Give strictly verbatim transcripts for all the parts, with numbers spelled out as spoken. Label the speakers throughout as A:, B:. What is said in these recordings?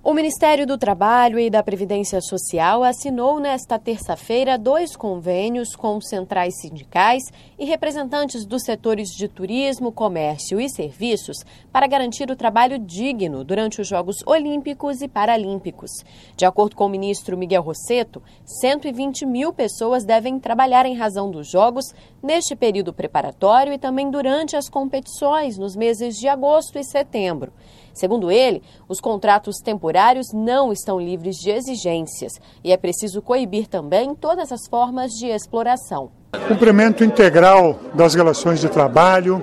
A: O Ministério do Trabalho e da Previdência Social assinou nesta terça-feira dois convênios com centrais sindicais e representantes dos setores de turismo, comércio e serviços para garantir o trabalho digno durante os Jogos Olímpicos e Paralímpicos. De acordo com o ministro Miguel Rossetto, cento e vinte mil pessoas devem trabalhar em razão dos Jogos neste período preparatório e também durante as competições nos meses de agosto e setembro. Segundo ele, os contratos temporários não estão livres de exigências e é preciso coibir também todas as formas de exploração.
B: Cumprimento integral das relações de trabalho,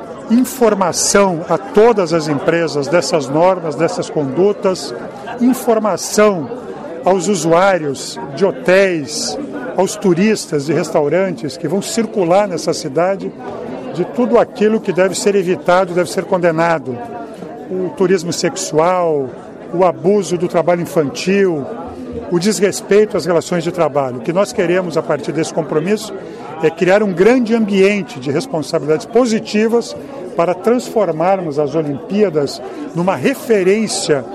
B: informação a todas as empresas dessas normas, dessas condutas, informação aos usuários de hotéis, aos turistas de restaurantes que vão circular nessa cidade de tudo aquilo que deve ser evitado, deve ser condenado. O turismo sexual, o abuso do trabalho infantil, o desrespeito às relações de trabalho. O que nós queremos a partir desse compromisso é criar um grande ambiente de responsabilidades positivas para transformarmos as Olimpíadas numa referência.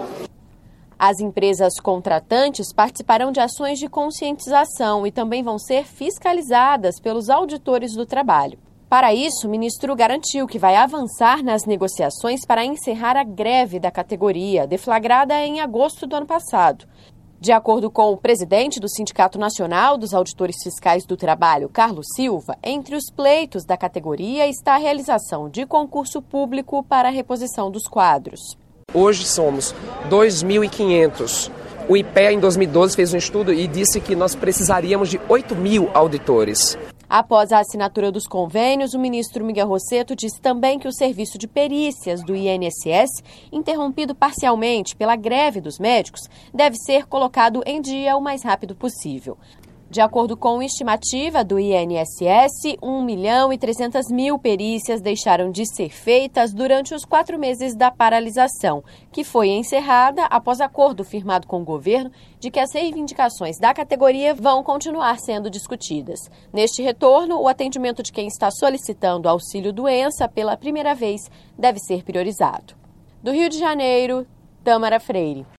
A: As empresas contratantes participarão de ações de conscientização e também vão ser fiscalizadas pelos auditores do trabalho. Para isso, o ministro garantiu que vai avançar nas negociações para encerrar a greve da categoria, deflagrada em agosto do ano passado. De acordo com o presidente do Sindicato Nacional dos Auditores Fiscais do Trabalho, Carlos Silva, entre os pleitos da categoria está a realização de concurso público para a reposição dos quadros.
C: Hoje somos dois mil e quinhentos. O I P E A, em dois mil e doze, fez um estudo e disse que nós precisaríamos de oito mil auditores.
A: Após a assinatura dos convênios, o ministro Miguel Rossetto disse também que o serviço de perícias do I N S S, interrompido parcialmente pela greve dos médicos, deve ser colocado em dia o mais rápido possível. De acordo com a estimativa do I N S S, um milhão e trezentas mil perícias deixaram de ser feitas durante os quatro meses da paralisação, que foi encerrada após acordo firmado com o governo de que as reivindicações da categoria vão continuar sendo discutidas. Neste retorno, o atendimento de quem está solicitando auxílio-doença pela primeira vez deve ser priorizado. Do Rio de Janeiro, Tâmara Freire.